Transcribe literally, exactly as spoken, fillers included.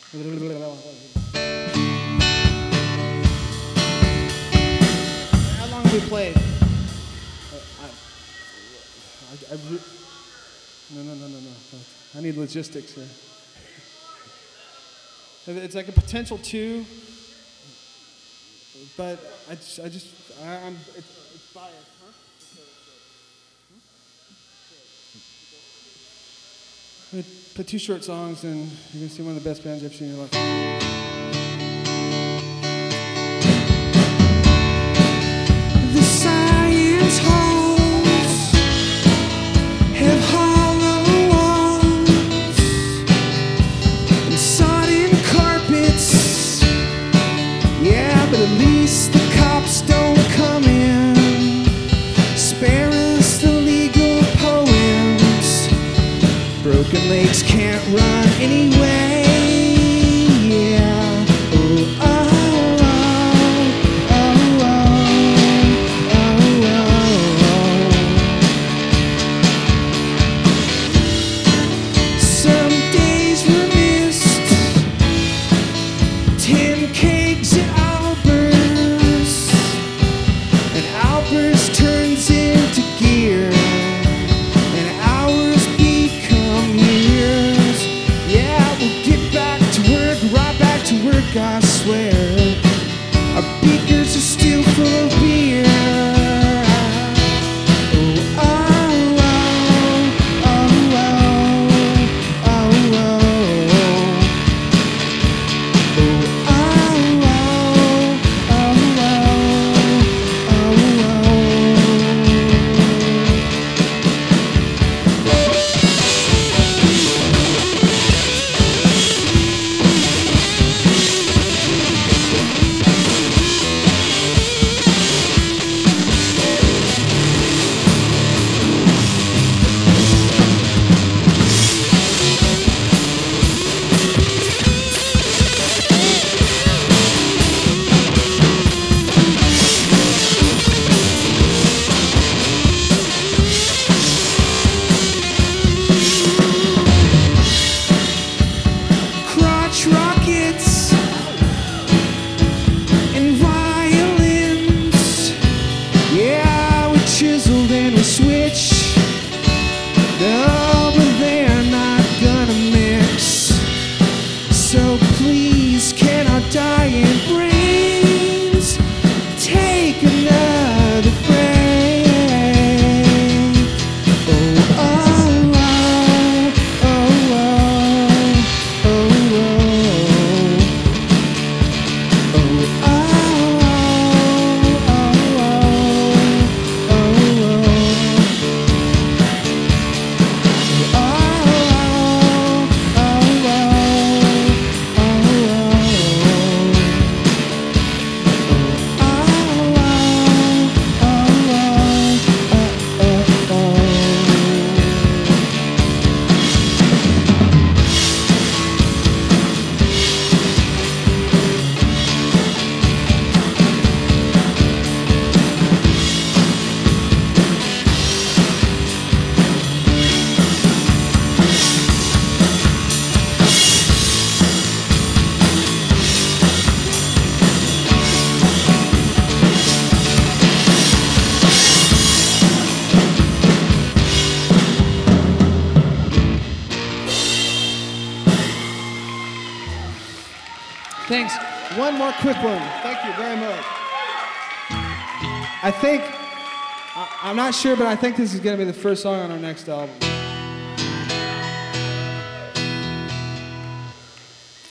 How long have we played? Uh, I, I, I re- no, no, no, no, no. I need logistics here. It's like a potential two, but I just, I just, I, I'm, it's, it's biased, huh? I put two short songs, and you're gonna see one of the best bands you've ever seen in your life. The science halls have hollow walls and sodden carpets. Yeah, but at least the cops don't come in. Spare us the legal poems. Broken legs can't run anyway. Yeah. Oh, oh, oh, oh, oh, oh, oh. Some days were missed. Ten kegs at Albert's, and Albert's turns into gear. And hours become years. Yeah, we'll get back to work, right back to work, I swear. Our beakers are still full of beer. Oh, oh, oh, oh, oh, oh, oh. Oh, oh, oh, oh, crotch rockets and violins. Yeah, we chiseled and we switched. No, but they're not gonna mix. So please, can our dying brains take another break? Oh, oh, oh, oh, oh, oh, oh, oh, oh, Thanks. One more quick one. Thank you very much. I think, I, I'm not sure, but I think this is going to be the first song on our next album.